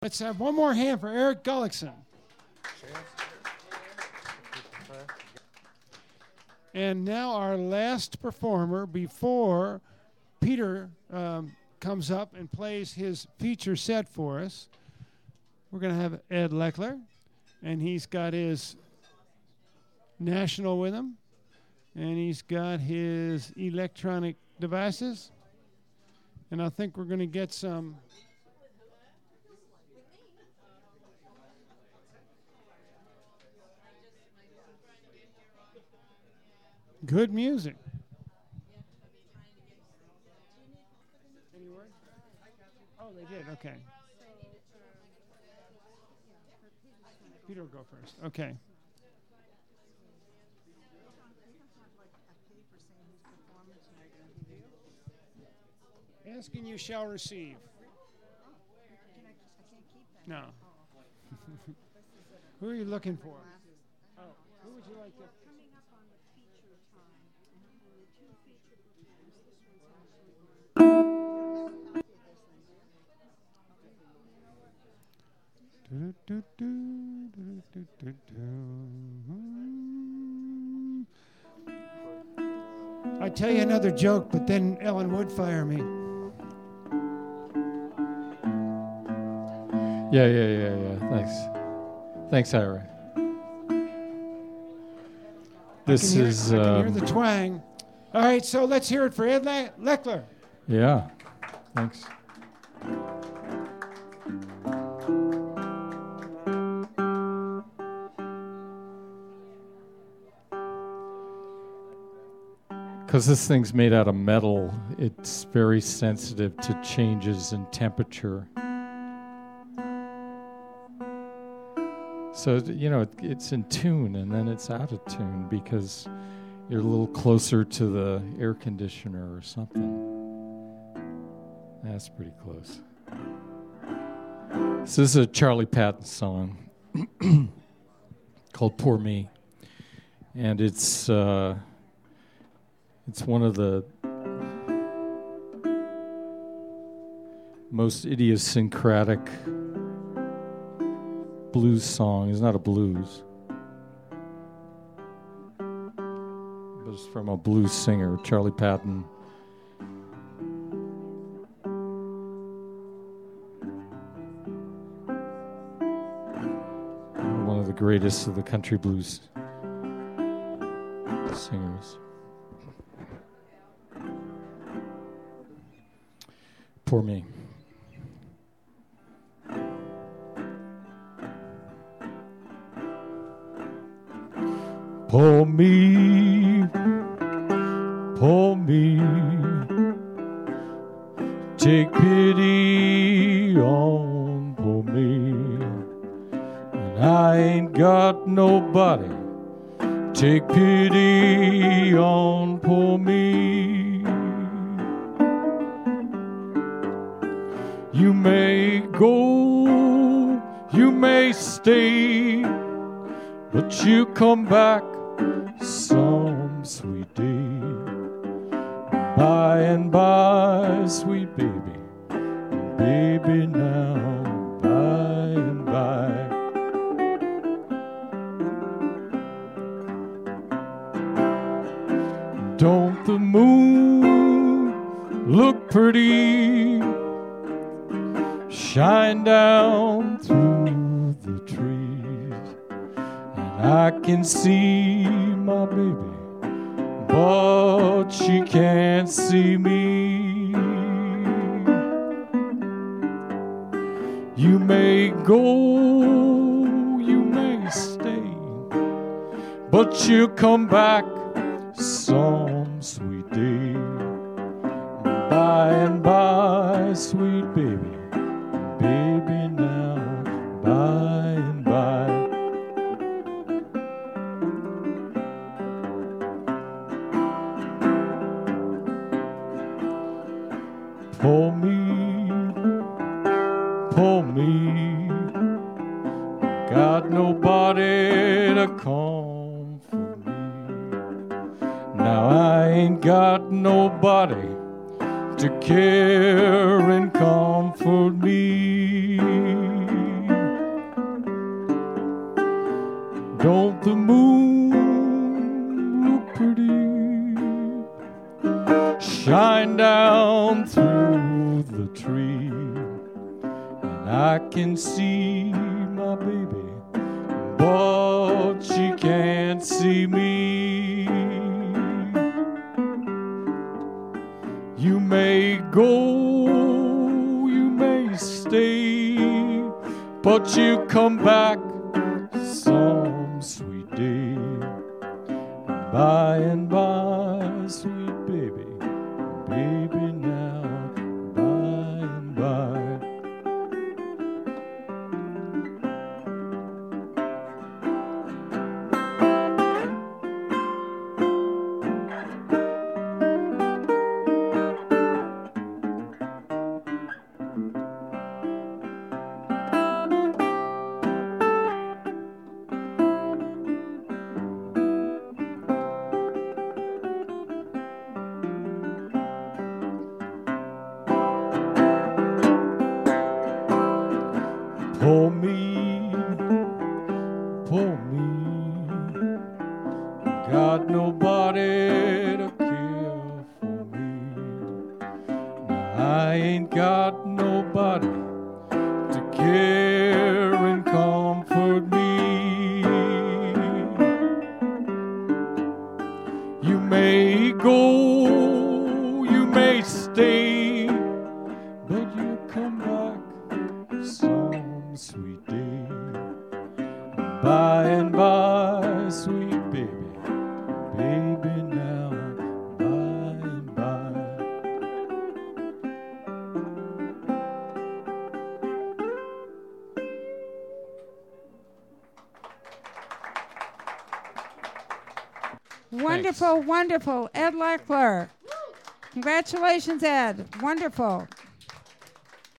Let's have one more hand for Eric Gullickson. And now our last performer before Peter comes up and plays his feature set for us. We're going to have Ed Leckler, and he's got his National with him, and he's got his electronic devices, and I think we're going to get some good music. Any word? Oh, they did. Okay. Peter will go first. Okay. Ask and you shall receive. No. Who are you looking for? Oh, who would you like to? I'd tell you another joke, but then Ellen would fire me. Yeah. Thanks, Ira. This is. I can hear the twang. All right, so let's hear it for Ed Leckler. Yeah, thanks. Because this thing's made out of metal, it's very sensitive to changes in temperature. So, it's in tune and then it's out of tune because you're a little closer to the air conditioner or something. That's pretty close. This is a Charlie Patton song called Poor Me. And it's one of the most idiosyncratic blues songs. It's not a blues, but it's from a blues singer, Charlie Patton. One of the greatest of the country blues singers. Poor me. Poor me, poor me, take pity on poor me. And I ain't got nobody, take pity on poor me. You may go, you may stay, but you come back some sweet day. By and by, sweet baby, baby now, by and by. Don't the moon look pretty? Shine down through the trees, and I can see my baby, but she can't see me. You may go, you may stay, but you'll come back some sweet day. By and by, sweet baby, baby now, by and by. Poor me, got nobody to comfort me. Now I ain't got nobody to care and comfort me. Don't the moon look pretty? Shine down through the tree, and I can see my baby, but she can't see me. You may go, you may stay, but you come back some sweet day. By and by, sweet baby, baby now, by and by. Poor me, got nobody to care for me. Now I ain't got nobody to care and comfort me. You may go, you may stay, but you come back some sweet day. By and by, sweet baby, baby now, by and by. Wonderful, wonderful. Ed Leckler. Congratulations, Ed. Wonderful.